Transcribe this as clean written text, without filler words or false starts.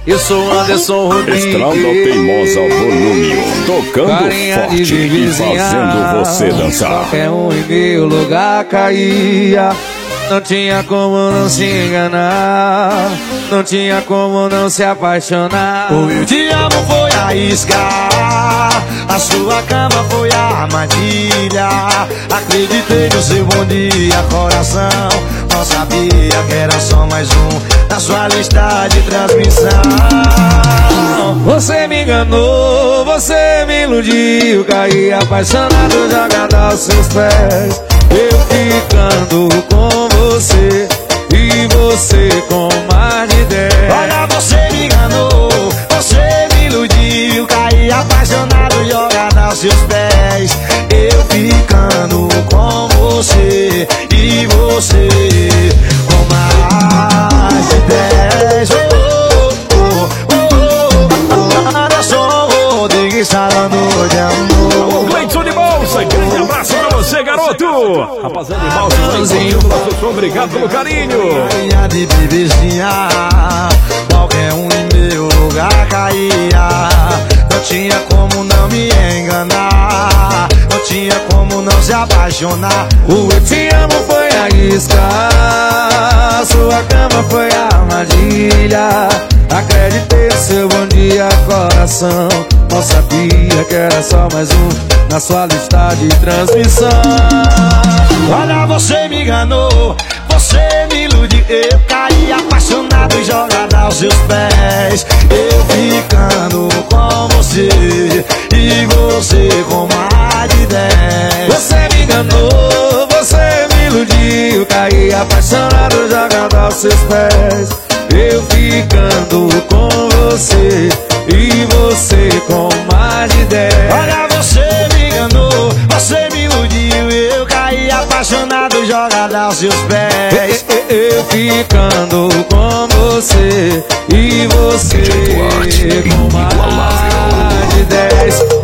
Eu sou Anderson Rodrigues. Estrada Teimosa Volúmio, tocando Carinha forte de e fazendo você dançar. Qualquer um em meu lugar caía. Não tinha como não se enganar, não tinha como não se apaixonar. O eu te amo foi a isca, a sua cama foi a armadilha. Acreditei no seu bom dia, coração. Não sabia que era só mais um na sua lista de transmissão. Você me enganou, você me iludiu. Caí apaixonado, jogado aos seus pés. Eu ficando com você e você com mais de 10. Olha, você me enganou, você me iludiu. Caí apaixonado, jogado aos seus pés. Eu ficando com você e você com mais de 10. Anderson Rodrigues falando de amor. Cleiton de Bolsa, grande abraço pra você, garoto. Rapaziada de Bolsa, obrigado pelo carinho. Carinha de bebezinha, qualquer um em meu lugar caía. Não tinha como não me enganar, não tinha como não se apaixonar. O eu te amo foi a isca, sua cama foi a armadilha. Acreditei no seu bom dia, coração. Não sabia que era só mais um na sua lista de transmissão. Olha, você me enganou, você me iludiu. Eu caí apaixonado e jogado aos seus pés. Eu ficando com você e você com mais de 10. Você me enganou, você me iludiu. Caí apaixonado, jogado aos seus pés. Eu ficando com você e você com mais de 10. Olha, você me enganou, você me iludiu. Eu caí apaixonado, jogado aos seus pés. Eu ficando com você e você com mais de 10.